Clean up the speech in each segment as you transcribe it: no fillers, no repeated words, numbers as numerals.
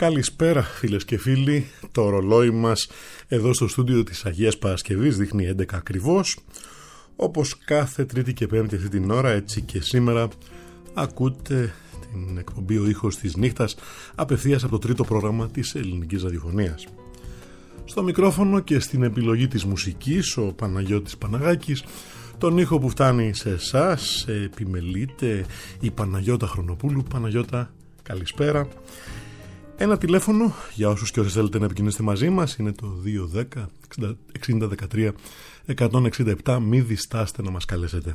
Καλησπέρα φίλες και φίλοι, το ρολόι μας εδώ στο στούντιο της Αγίας Παρασκευής δείχνει 11 ακριβώς. Όπως κάθε Τρίτη και Πέμπτη αυτή την ώρα, έτσι και σήμερα ακούτε την εκπομπή «Ο ήχος της νύχτας» απευθείας από το τρίτο πρόγραμμα της ελληνικής ραδιοφωνίας. Στο μικρόφωνο και στην επιλογή της μουσικής ο Παναγιώτης Παναγάκης. Τον ήχο που φτάνει σε εσάς επιμελείται η Παναγιώτα Χρονοπούλου. Παναγιώτα, καλησπέρα. Ένα τηλέφωνο για όσους και όσες θέλετε να επικοινωνήσετε μαζί μας είναι το 210 6013 167. Μη διστάστε να μας καλέσετε.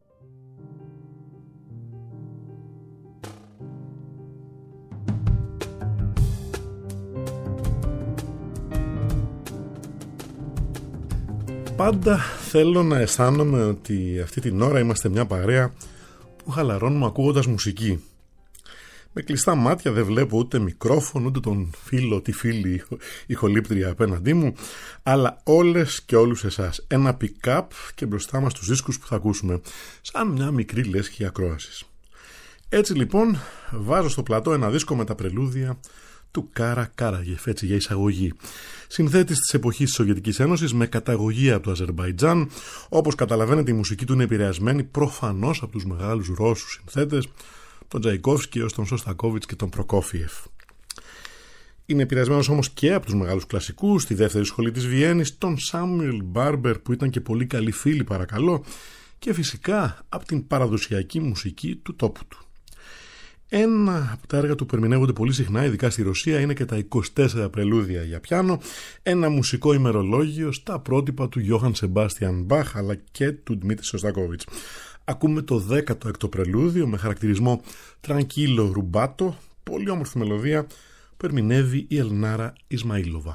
Πάντα θέλω να αισθάνομαι ότι αυτή την ώρα είμαστε μια παρέα που χαλαρώνουμε ακούγοντας μουσική. Με κλειστά μάτια δεν βλέπω ούτε μικρόφωνο, ούτε τον φίλο, τη φίλη ηχολήπτρια απέναντί μου, αλλά όλες και όλους εσάς. Ένα pick-up και μπροστά μας τους δίσκους που θα ακούσουμε, σαν μια μικρή λέσχη ακρόασης. Έτσι λοιπόν βάζω στο πλατό ένα δίσκο με τα πρελούδια του Κάρα Κάραγεφ, έτσι για εισαγωγή. Συνθέτης της εποχής της Σοβιετικής Ένωσης με καταγωγή από το Αζερμπαϊτζάν. Όπως καταλαβαίνετε, η μουσική του είναι επηρεασμένη προφανώς από τους μεγάλους Ρώσους συνθέτες, τον Τζαϊκόφσκι έως τον Σωστακόβιτς και τον Προκόφιεφ. Είναι επηρεασμένος όμως και από τους μεγάλους κλασικούς, τη δεύτερη σχολή της Βιέννης, τον Σάμιουελ Μπάρμπερ που ήταν και πολύ καλοί φίλοι παρακαλώ, και φυσικά από την παραδοσιακή μουσική του τόπου του. Ένα από τα έργα του που ερμηνεύονται πολύ συχνά, ειδικά στη Ρωσία, είναι και τα 24 πρελούδια για πιάνο, ένα μουσικό ημερολόγιο στα πρότυπα του Γιώχαν Σεμπάστιαν Μπαχ αλλά και του Δημήτρη Σωστακόβιτς. Ακούμε το 16ο πρελούδιο με χαρακτηρισμό Tranquillo Rubato, πολύ όμορφη μελωδία που ερμηνεύει η Ελνάρα Ισμαήλοβα.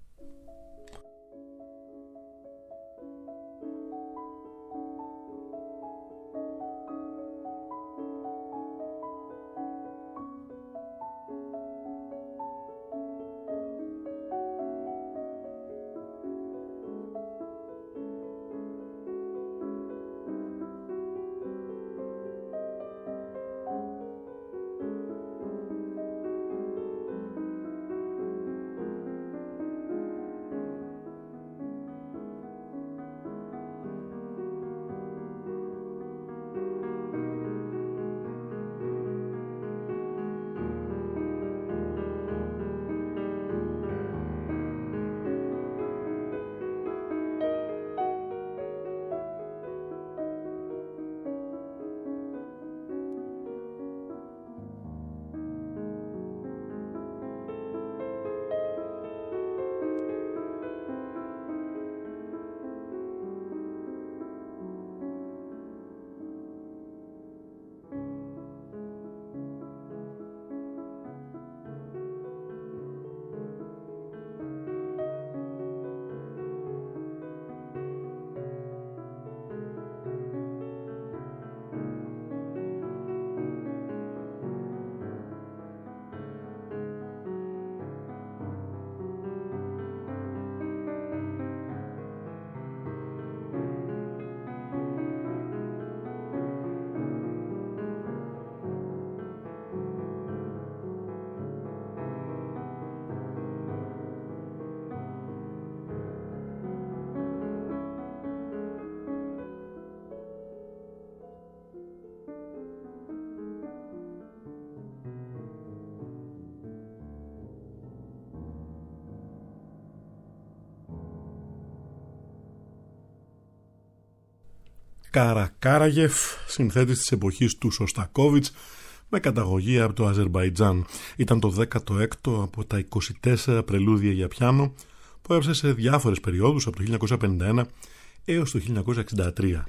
Κάρα Κάραγεφ, συνθέτης της εποχής του Σωστακόβιτς με καταγωγή από το Αζερμπαϊτζάν. Ήταν το 16ο από τα 24 πρελούδια για πιάνο που έψε σε διάφορες περιόδους από το 1951 έως το 1963.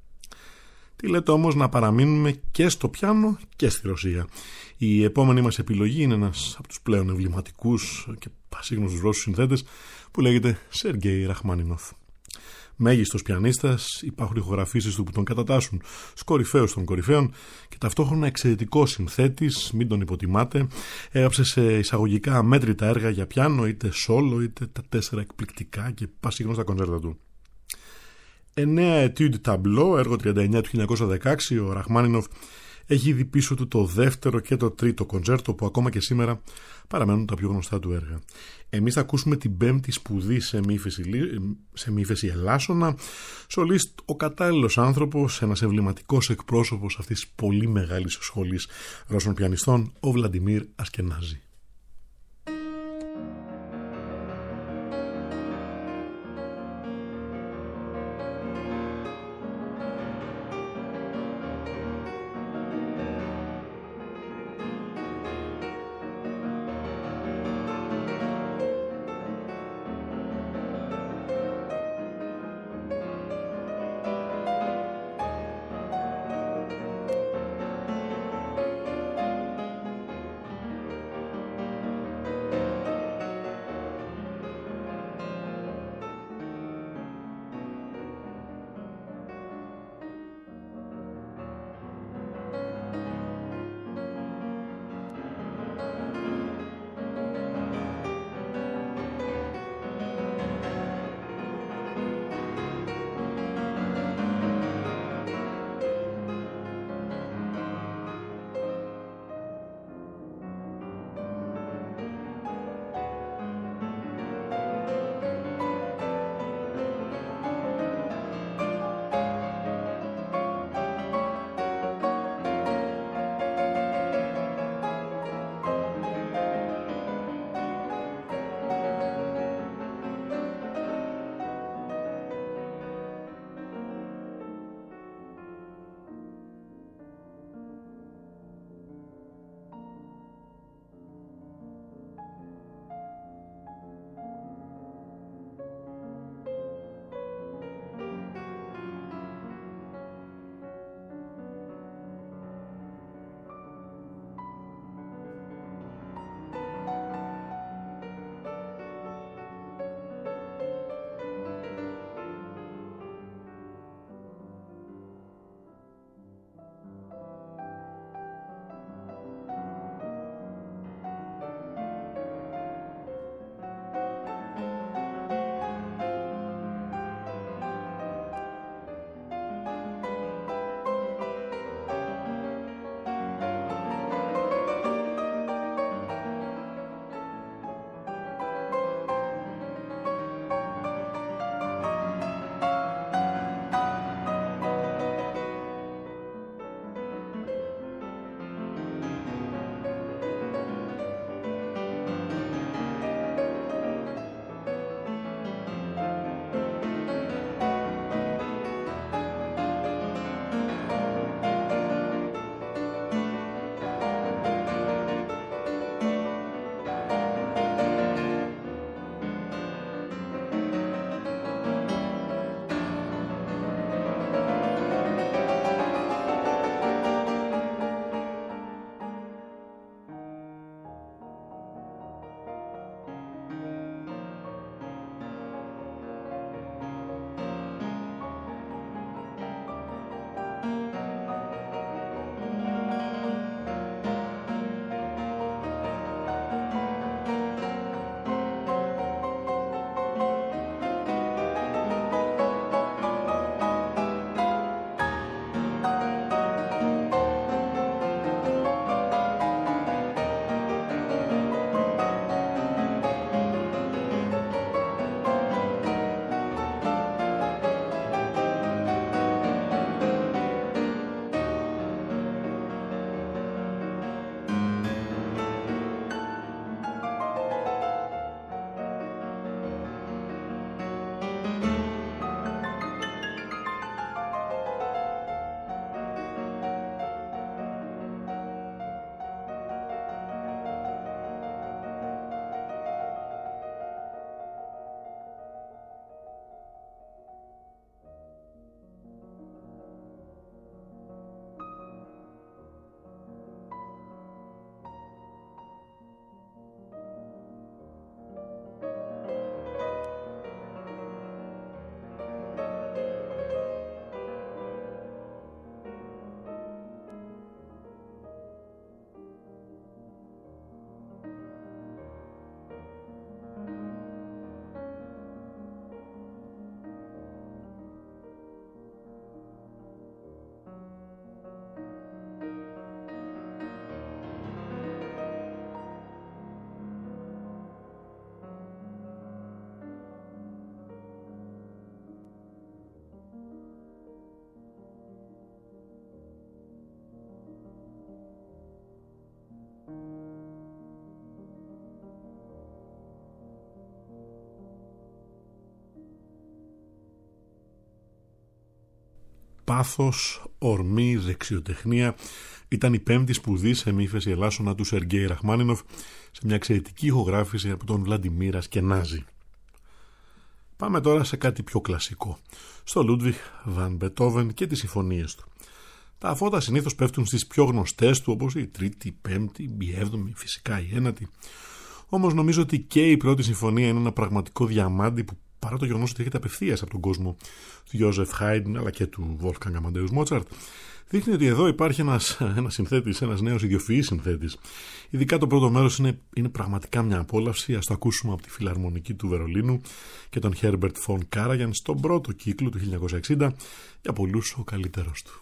Τι λέτε όμως να παραμείνουμε και στο πιάνο και στη Ρωσία. Η επόμενη μας επιλογή είναι ένας από τους πλέον εμβληματικούς και πασίγνωστους Ρώσους συνθέτες που λέγεται Σεργέι Ραχμάνινοφ. Μέγιστος πιανίστας, υπάρχουν ηχογραφήσεις του που τον κατατάσσουν στους κορυφαίους των κορυφαίων και ταυτόχρονα εξαιρετικός συνθέτης, μην τον υποτιμάτε. Έγραψε σε εισαγωγικά αμέτρητα έργα για πιάνο, είτε solo είτε τα 4 εκπληκτικά και πασίγνωστα κονσέρτα του. 9 Etude Tableau, έργο 39 του 1916, ο Ραχμάνινοφ Έχει ήδη πίσω του το δεύτερο και το τρίτο κοντσέρτο που ακόμα και σήμερα παραμένουν τα πιο γνωστά του έργα. Εμείς θα ακούσουμε την πέμπτη σπουδή σε μη ύφεση ελάσσονα. Σολίστ ο κατάλληλος άνθρωπος, ένας εμβληματικός εκπρόσωπος αυτής της πολύ μεγάλης σχολής Ρώσων πιανιστών, ο Βλαντιμίρ Ασκενάζη. πάθος, ορμή, δεξιοτεχνία. Ήταν η πέμπτη σπουδή σε μη ύφεση ελάσσονα του Σεργέη Ραχμάνινοφ σε μια εξαιρετική ηχογράφηση από τον Βλαντιμίρα Σκενάζη. Πάμε τώρα σε κάτι πιο κλασικό, στο Λούντβιχ Βαν Μπετόβεν και τις συμφωνίες του. Τα φώτα συνήθως πέφτουν στις πιο γνωστές του, όπως η τρίτη, η πέμπτη, η έβδομη, φυσικά η ένατη. Όμως νομίζω ότι και η πρώτη συμφωνία είναι ένα πραγματικό διαμάντι που, παρά το γεγονός ότι έρχεται απευθείας από τον κόσμο του Γιώζεφ Χάιντν αλλά και του Wolfgang Amadeus Mozart, δείχνει ότι εδώ υπάρχει ένας συνθέτης, ένας νέος ιδιοφυής συνθέτης. Ειδικά το πρώτο μέρος είναι πραγματικά μια απόλαυση. Ας το ακούσουμε από τη Φιλαρμονική του Βερολίνου και τον Herbert von Karajan στον πρώτο κύκλο του 1960, για πολλούς ο καλύτερος του.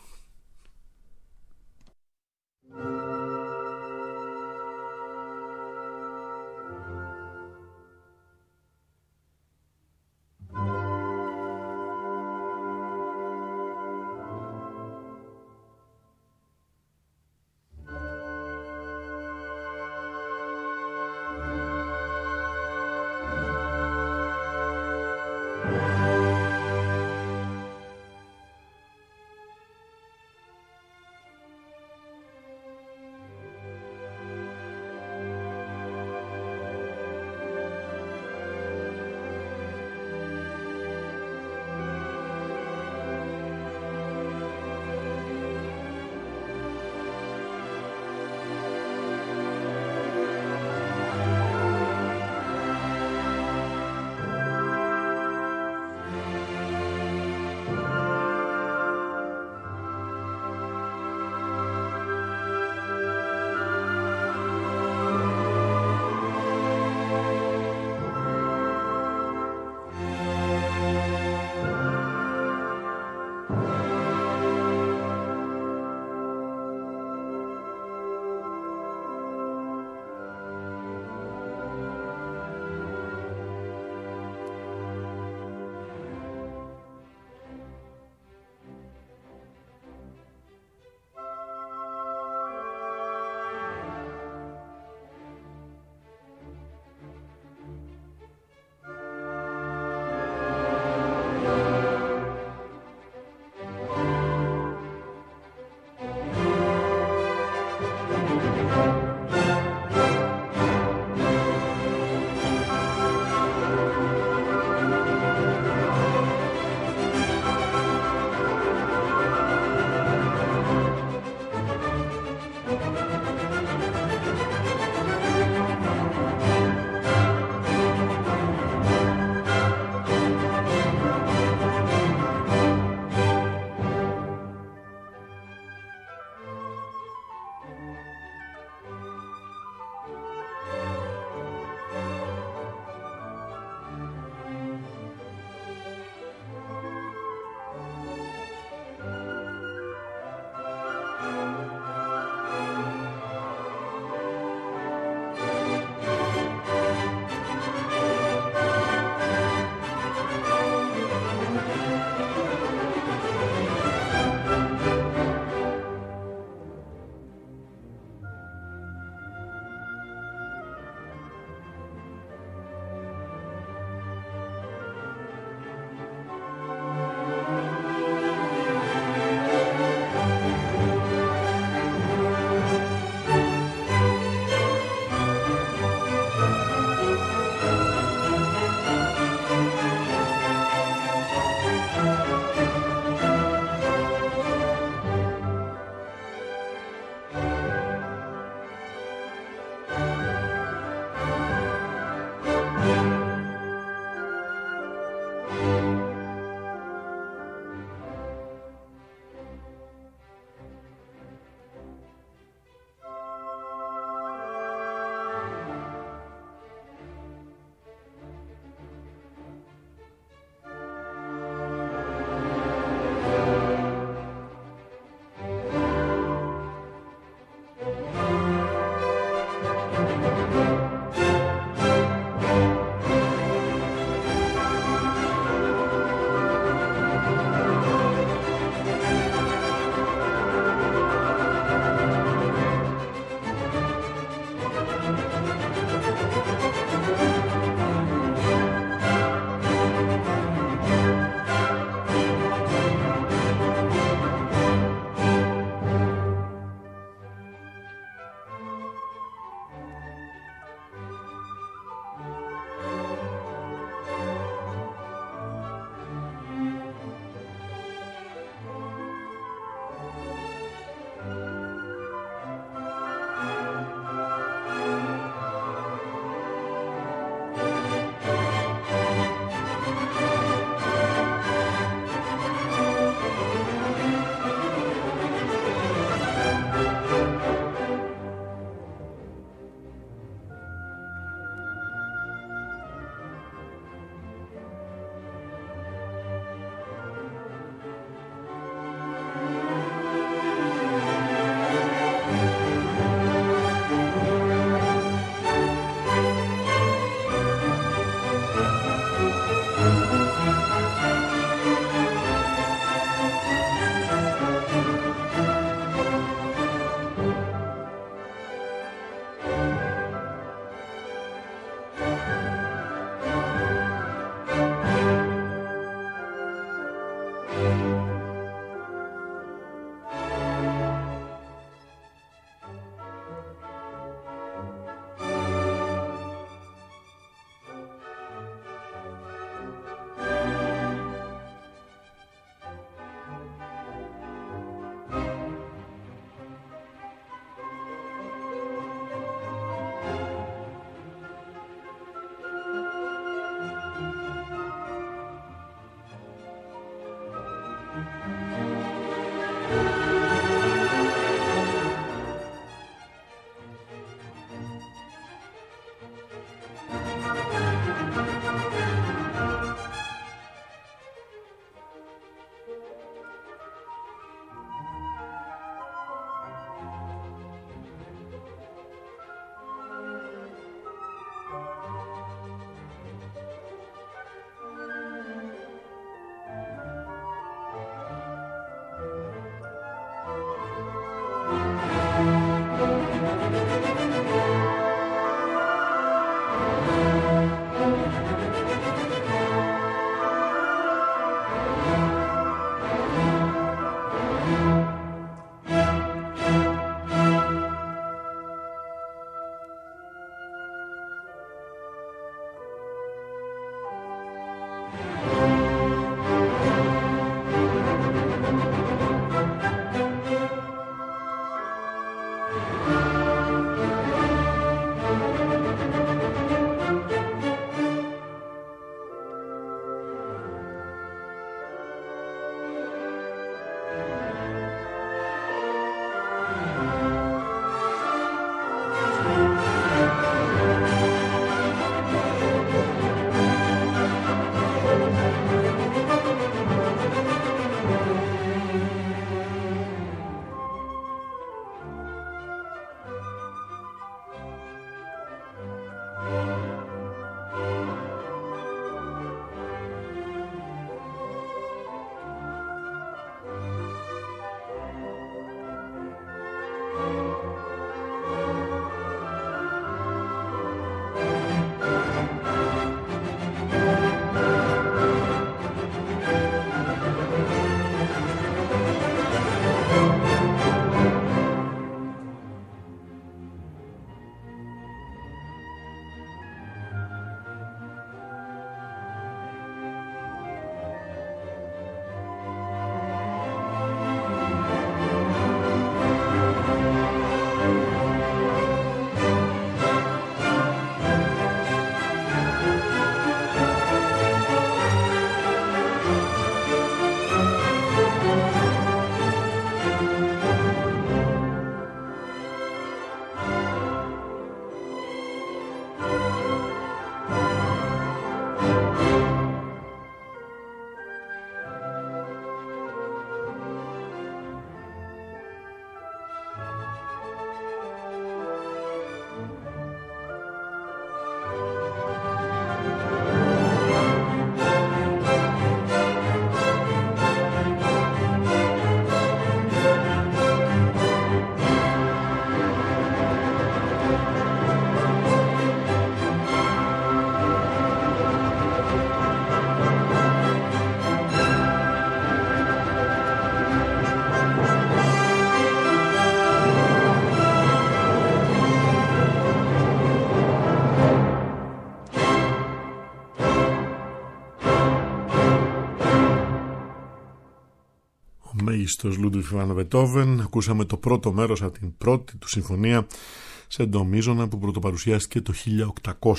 μέγιστος Λούντβιγκ βαν Μπετόβεν. Ακούσαμε το πρώτο μέρος από την πρώτη του συμφωνία σε ντο μείζωνα που πρωτοπαρουσιάστηκε το 1800.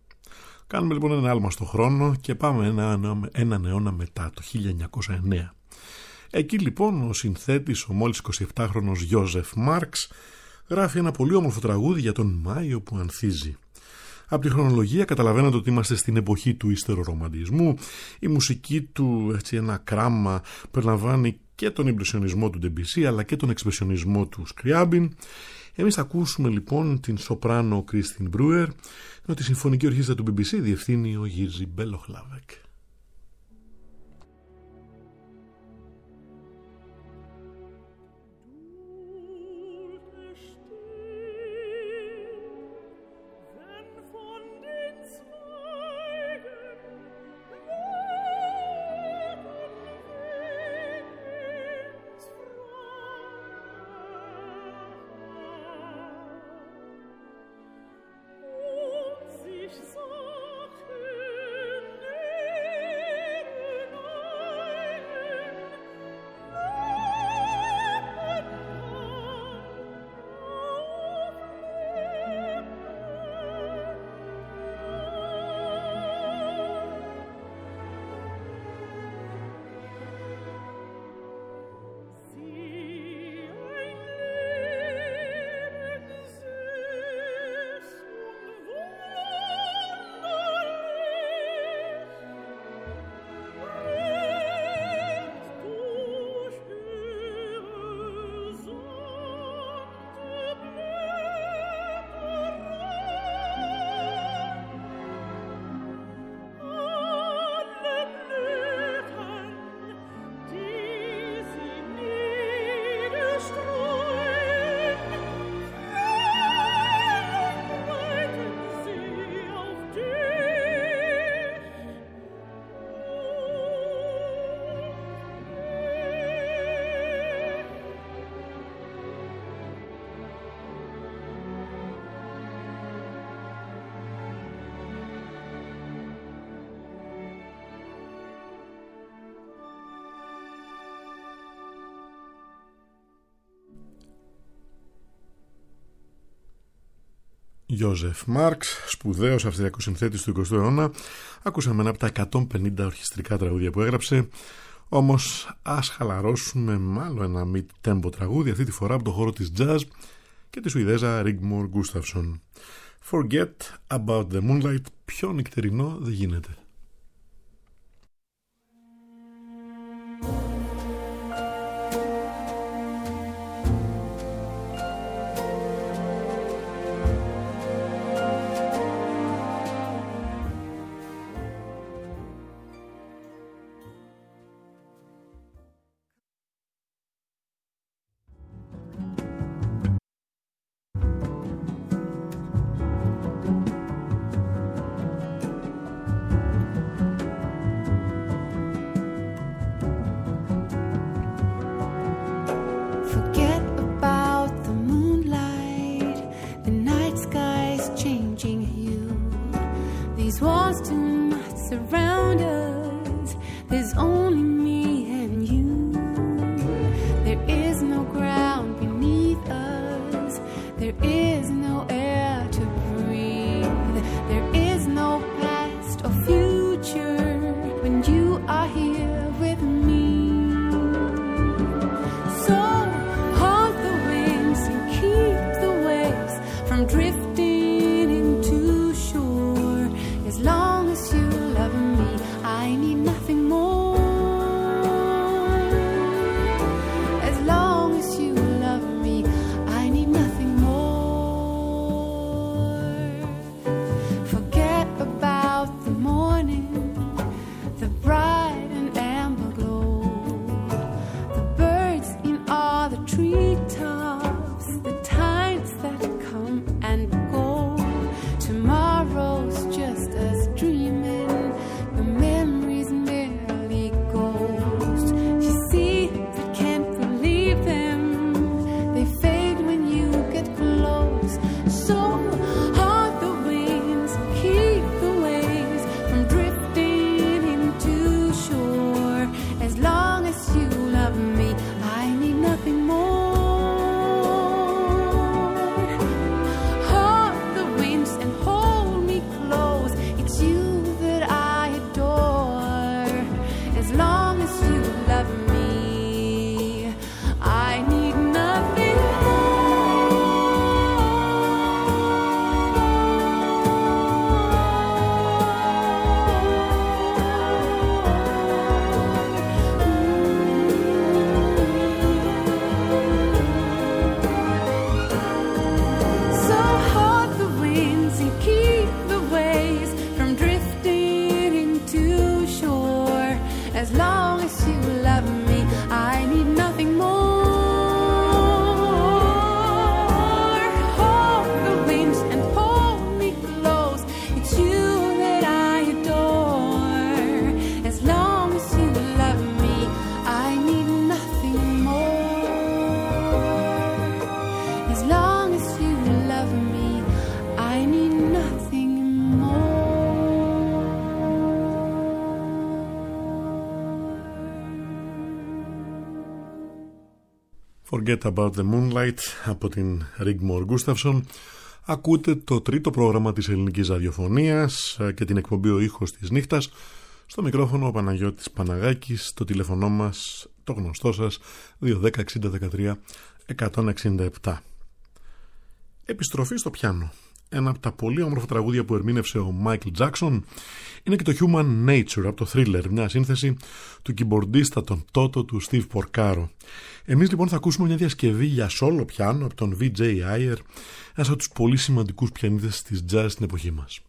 Κάνουμε λοιπόν ένα άλμα στο χρόνο και πάμε έναν αιώνα μετά, το 1909. Εκεί λοιπόν ο συνθέτης, ο μόλις 27χρονος Γιόζεφ Μάρξ, γράφει ένα πολύ όμορφο τραγούδι για τον Μάιο που ανθίζει. Από τη χρονολογία καταλαβαίνετε ότι είμαστε στην εποχή του ύστερο-ρομαντισμού. Η μουσική του, έτσι, ένα κράμα, περιλαμβάνει και τον ιμπρεσιονισμό του Ντεμπισί αλλά και τον εξπρεσιονισμό του Σκριάμπιν. Εμείς θα ακούσουμε λοιπόν την σοπράνο Κρίστιν Μπρούερ, ενώ τη συμφωνική ορχήστρα του BBC διευθύνει ο Γίζι Μπέλοχλάβεκ. Sich sagten, Γιώζεφ Μάρξ, σπουδαίος αυστριακός συνθέτης του 20ου αιώνα. Ακούσαμε ένα από τα 150 ορχιστρικά τραγούδια που έγραψε. Όμως ας χαλαρώσουμε με άλλο ένα mid-tempo τραγούδι, αυτή τη φορά από το χώρο της jazz και τη Σουηδέζα Rigmor Gustafsson. Forget about the moonlight. Πιο νυχτερινό δεν γίνεται. Forget about the moonlight από την Rigmor Gustafsson. Ακούτε το τρίτο πρόγραμμα της ελληνικής ραδιοφωνίας και την εκπομπή «Ο ήχος της νύχτας». Στο μικρόφωνο ο Παναγιώτης Παναγάκης, το τηλέφωνο μας, το γνωστό σας, 210-60-13-167. Επιστροφή στο πιάνο. Ένα από τα πολύ όμορφα τραγούδια που ερμήνευσε ο Michael Jackson είναι και το Human Nature από το Thriller, μια σύνθεση του κιμπορντίστα των Toto του Steve Porcaro. Εμείς λοιπόν θα ακούσουμε μια διασκευή για solo πιάνο από τον V.J. Ayer, ένας από τους πολύ σημαντικούς πιανίστες της jazz στην εποχή μας.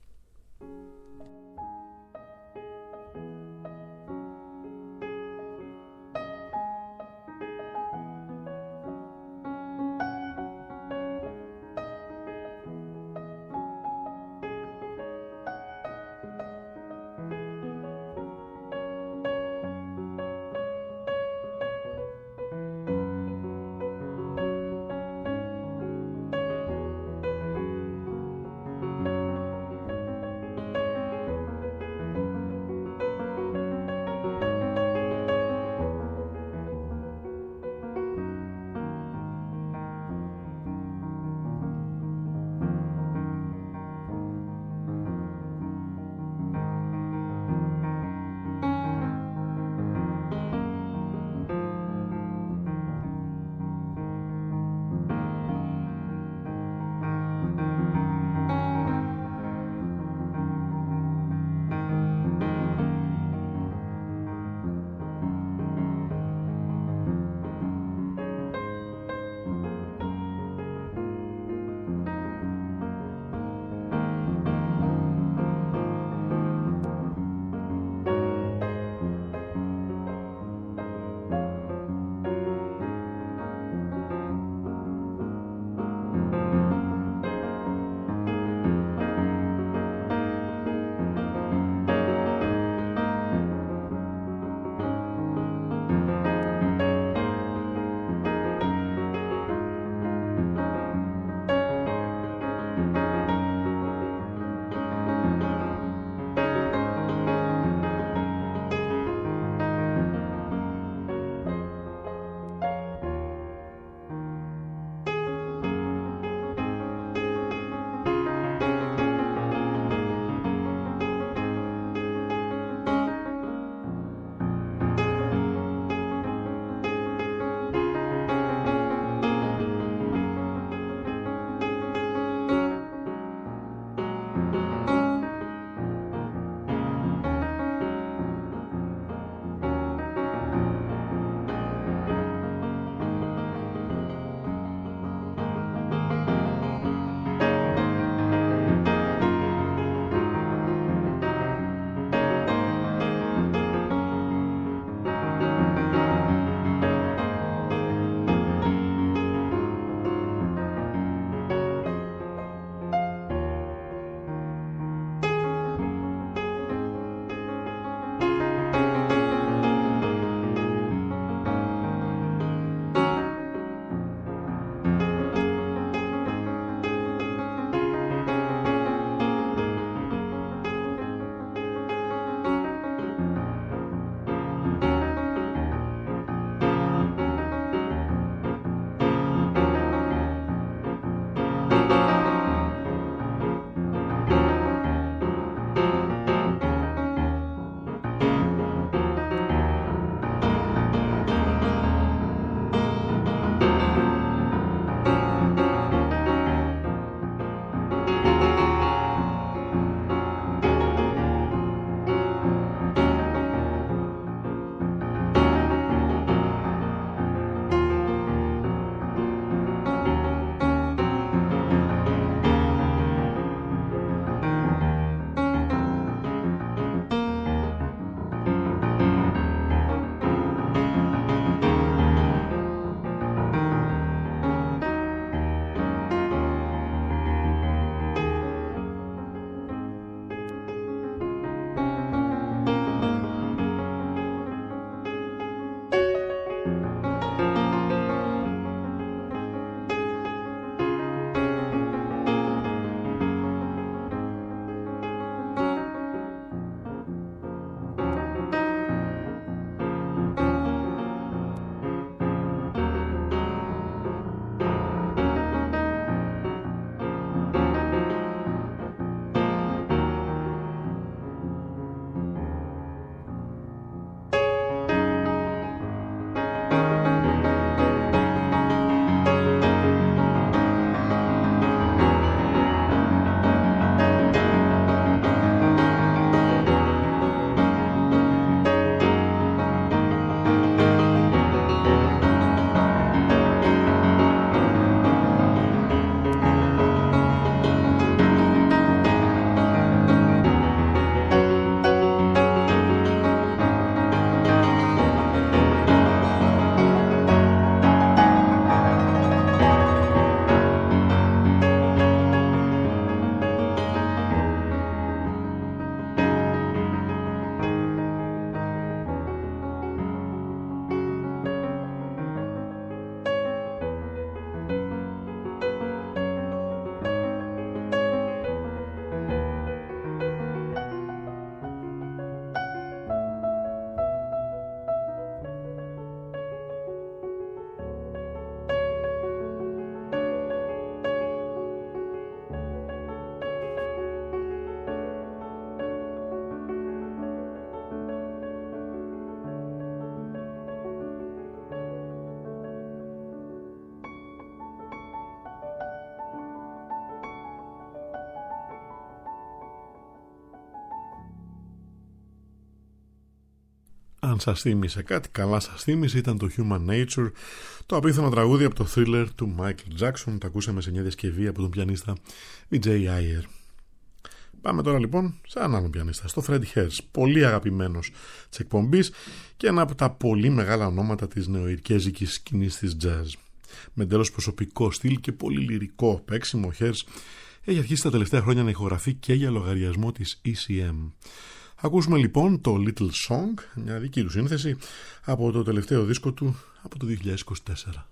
Αν σας θύμισε κάτι, καλά σας θύμισε, ήταν το Human Nature, το απίθανο τραγούδι από το Thriller του Michael Jackson. Το ακούσαμε σε μια διασκευή από τον πιανίστα Vijay Iyer. Πάμε τώρα λοιπόν σε έναν άλλο πιανίστα, στο Freddie Herz, πολύ αγαπημένος της εκπομπής και ένα από τα πολύ μεγάλα ονόματα της νεοειρκέζικης σκηνής της jazz. Με εντελώς προσωπικό στυλ και πολύ λυρικό παίξιμο, ο Herz έχει αρχίσει τα τελευταία χρόνια να ηχογραφεί και για λογαριασμό της ECM. Ακούσουμε λοιπόν το Little Song, μια δική του σύνθεση από το τελευταίο δίσκο του από το 2024.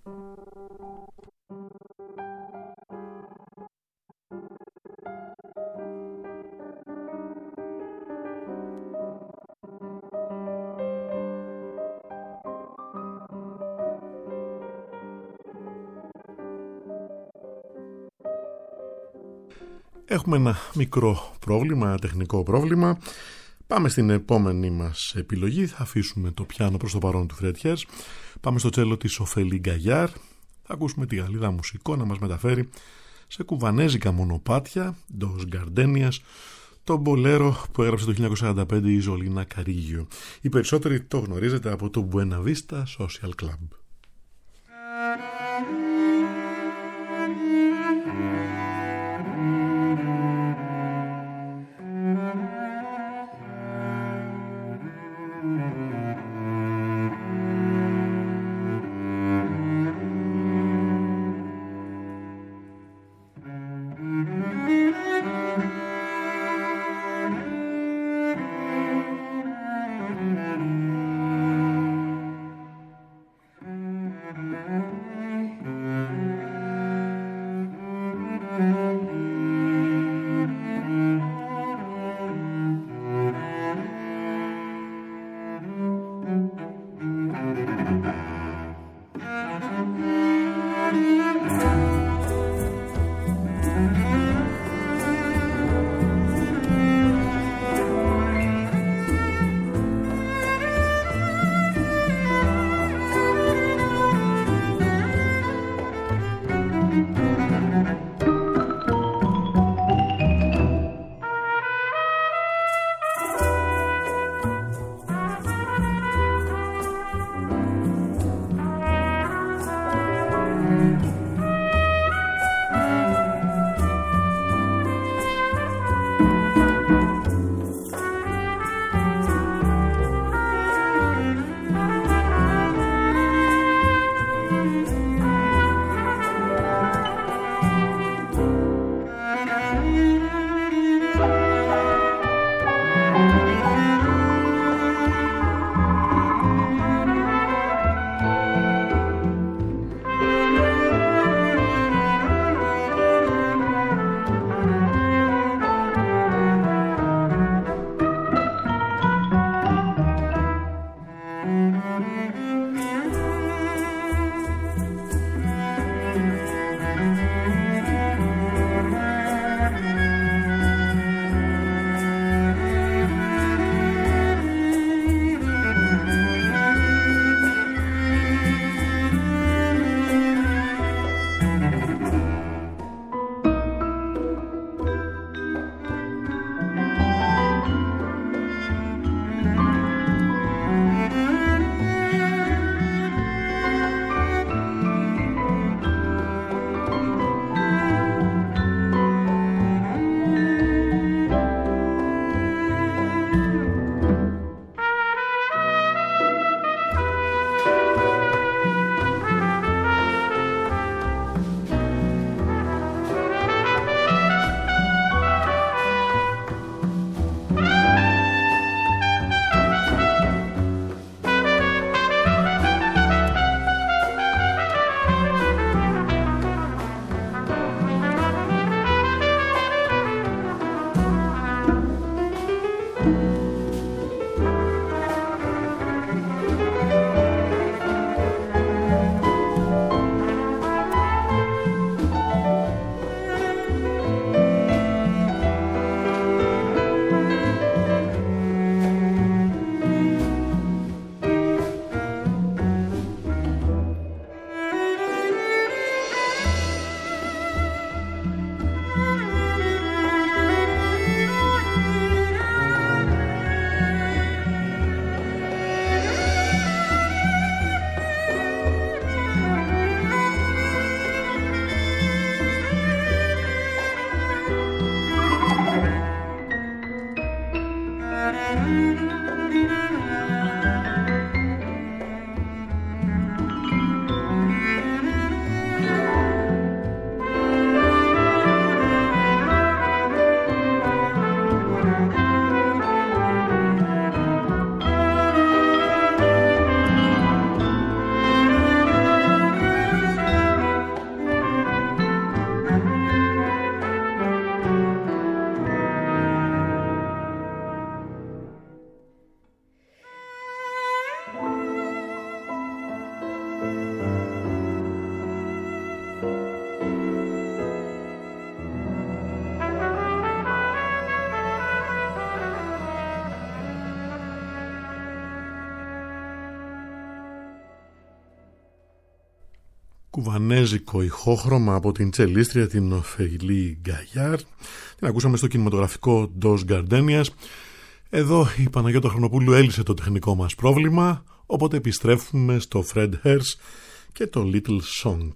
Έχουμε ένα μικρό πρόβλημα, τεχνικό πρόβλημα. Πάμε στην επόμενη μας επιλογή. Θα αφήσουμε το πιάνο προς το παρόν του Fred Herz. Πάμε στο τσέλο της Ophélie Gaillard. Θα ακούσουμε τη Γαλλίδα μουσικό να μας μεταφέρει σε κουβανέζικα μονοπάτια, Dos Gardenias, το μπολέρο που έγραψε το 1945 η Ζολίνα Καρίγιο. Οι περισσότεροι το γνωρίζετε από το Buena Vista Social Club. κουβανέζικο ηχόχρωμα από την τσελίστρια την Οφεηλή Γκαγιάρ. Την ακούσαμε στο κινηματογραφικό Dos Gardenias. Εδώ η Παναγιώτα Χρονοπούλου έλυσε το τεχνικό μας πρόβλημα, οπότε επιστρέφουμε στο Fred Hers και το Little Song.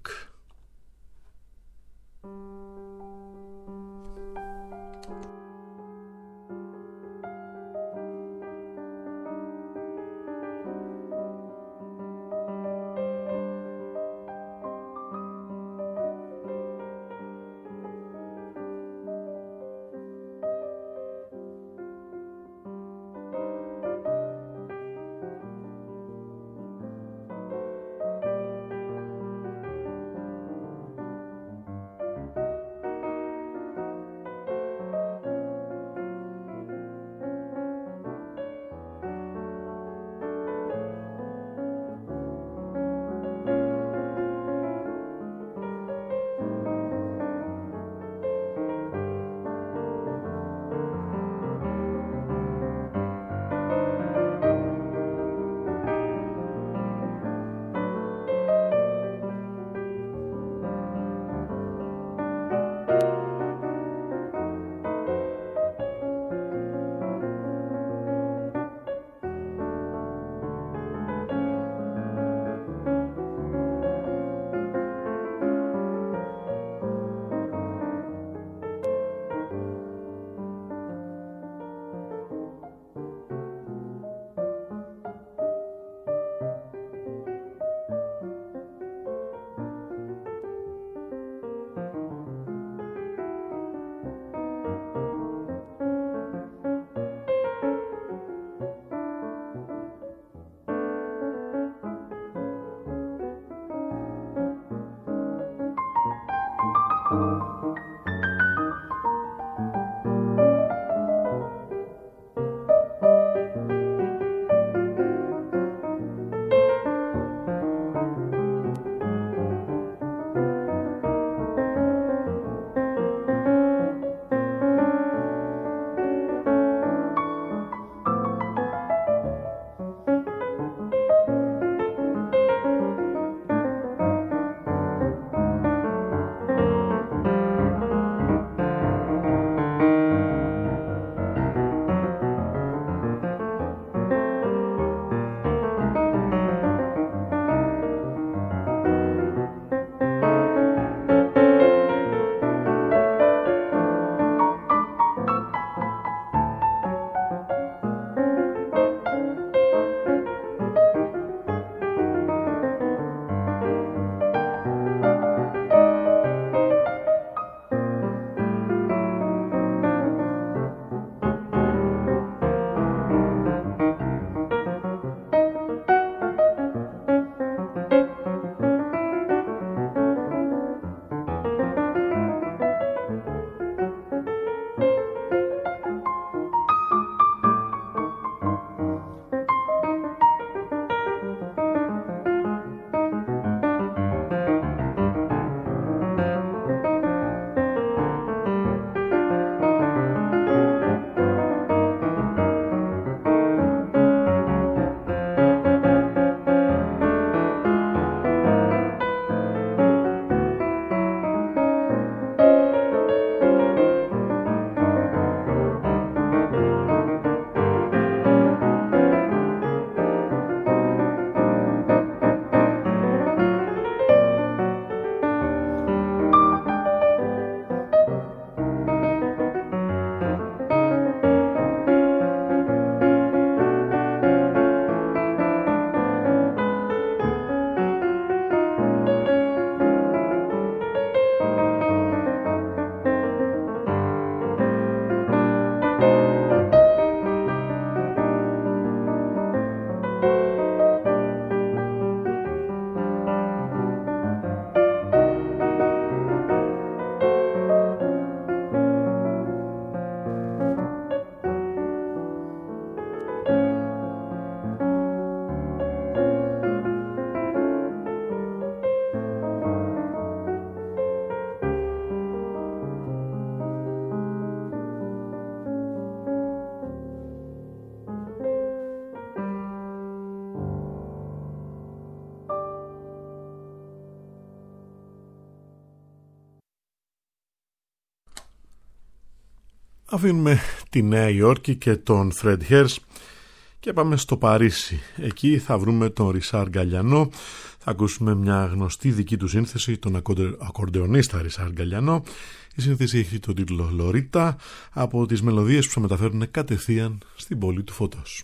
Αφήνουμε τη Νέα Υόρκη και τον Φρεντ Χέρς και πάμε στο Παρίσι. Εκεί θα βρούμε τον Ρισάρ Γκαλιανό. Θα ακούσουμε μια γνωστή δική του σύνθεση, τον ακορντεονίστα Ρισάρ Γκαλιανό. Η σύνθεση έχει τον τίτλο Λωρίτα, από τις μελωδίες που θα μεταφέρουν κατευθείαν στην πόλη του φωτός.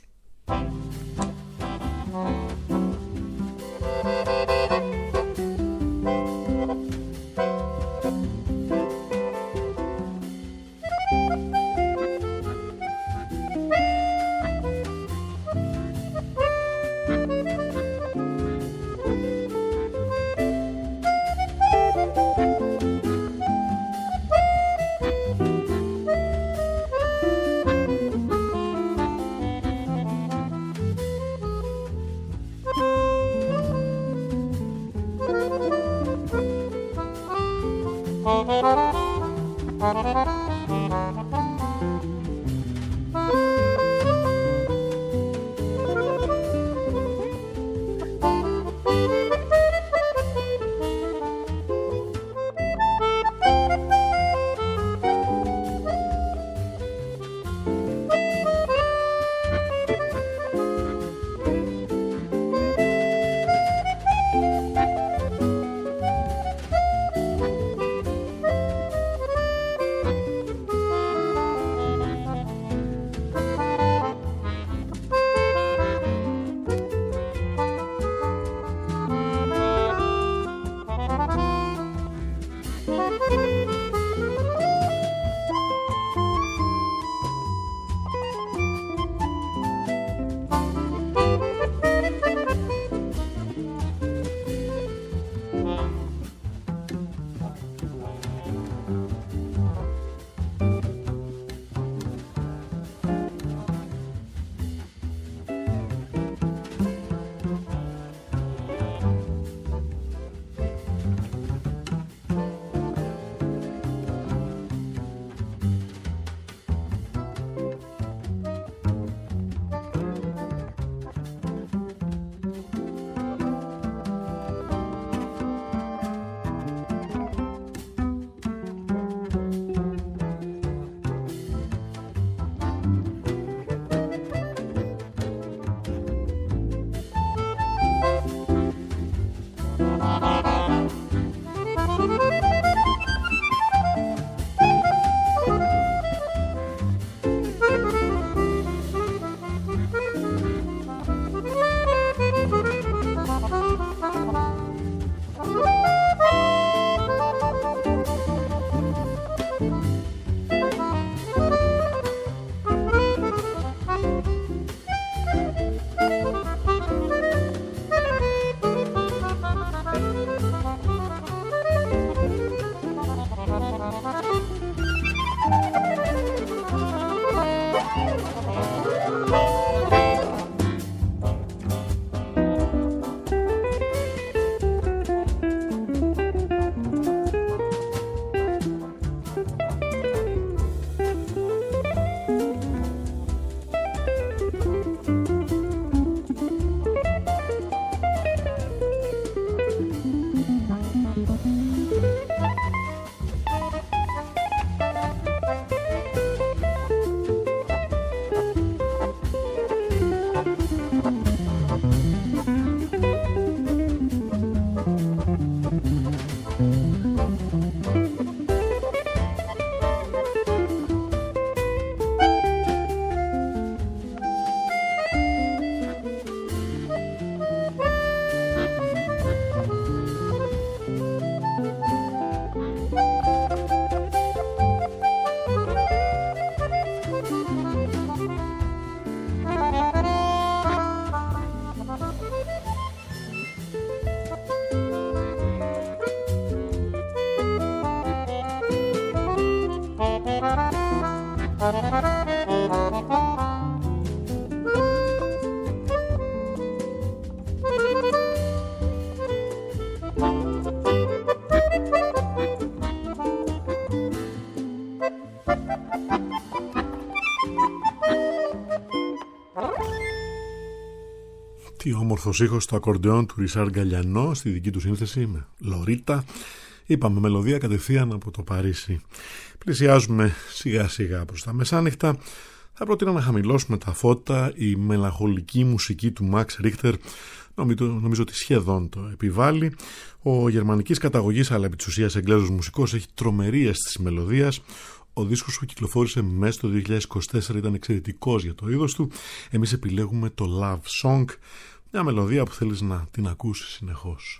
Τι όμορφος ήχος στο ακορντεόν του Ρισάρ Γκαλιανό στη δική του σύνθεση με Λωρίτα. Είπαμε μελωδία κατευθείαν από το Παρίσι. Πλησιάζουμε σιγά σιγά προς τα μεσάνυχτα. Θα πρότεινα να χαμηλώσουμε τα φώτα. Η μελαγχολική μουσική του Max Richter νομίζω ότι σχεδόν το επιβάλλει. Ο γερμανικής καταγωγής αλλά επί της ουσίας Εγγλέζος μουσικός έχει τρομερή αίσθηση μελωδίας. Ο δίσκος που κυκλοφόρησε μέσα στο 2024 ήταν εξαιρετικός για το είδος του. Εμείς επιλέγουμε το Love Song, μια μελωδία που θέλεις να την ακούσεις συνεχώς.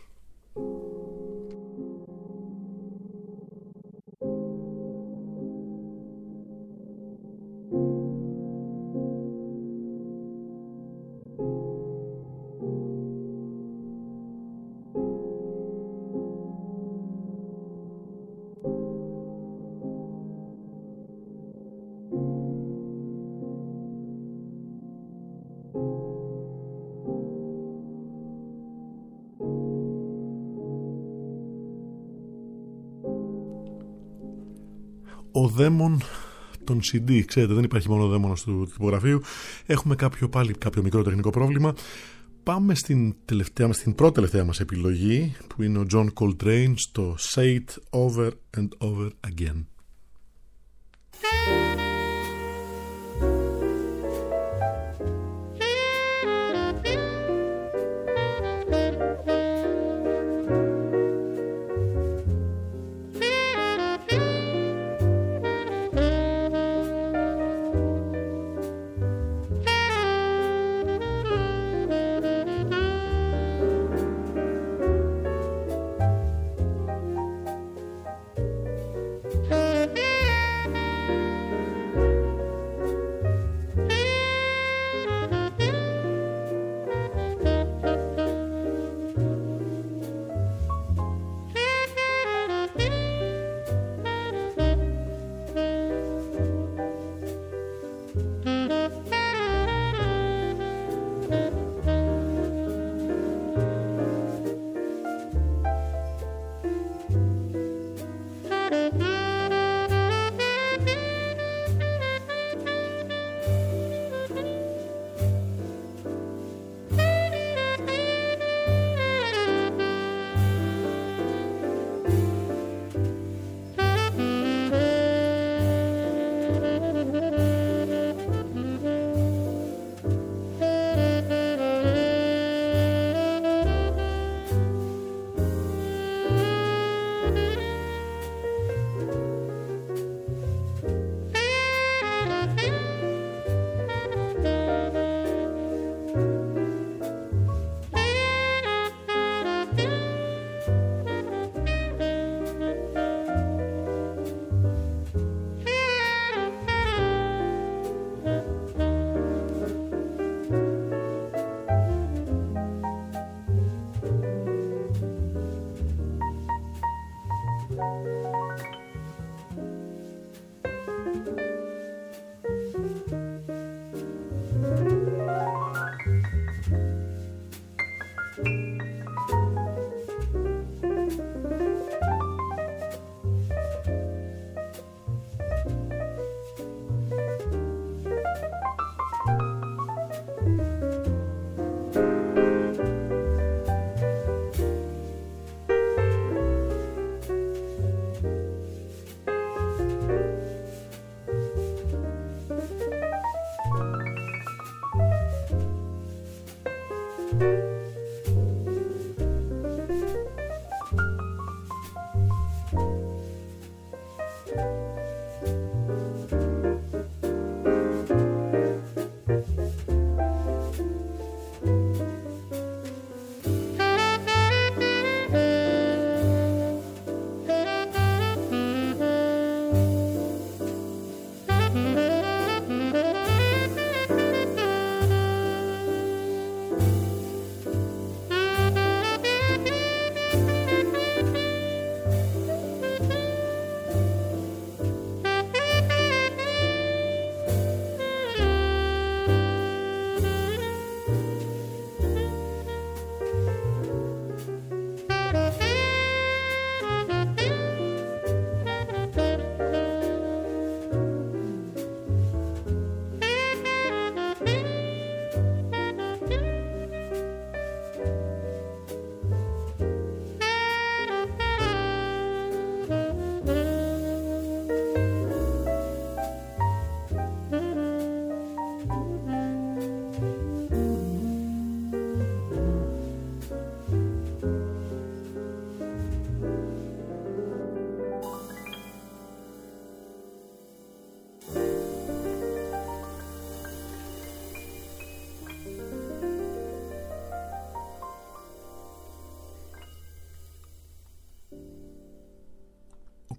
Ο δαίμον των CD, ξέρετε, δεν υπάρχει μόνο ο δαίμονας του τυπογραφείου. Έχουμε κάποιο μικρό τεχνικό πρόβλημα. Πάμε στην πρώτη τελευταία μας επιλογή, που είναι ο John Coltrane στο Say It Over and Over Again.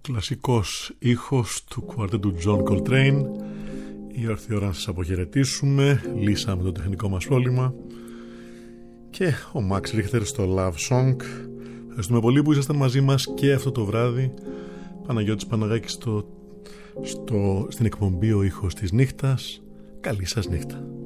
Κλασικός ήχος του κουαρτέτου John Coltrane. Ήρθε η ώρα να σας αποχαιρετήσουμε. Λύσαμε το τεχνικό μας πρόβλημα. Και ο Max Richter στο Love Song. Ευχαριστούμε πολύ που ήσασταν μαζί μας και αυτό το βράδυ. Παναγιώτης Παναγάκης στην εκπομπή Ο Ήχος της Νύχτας. Καλή σας νύχτα.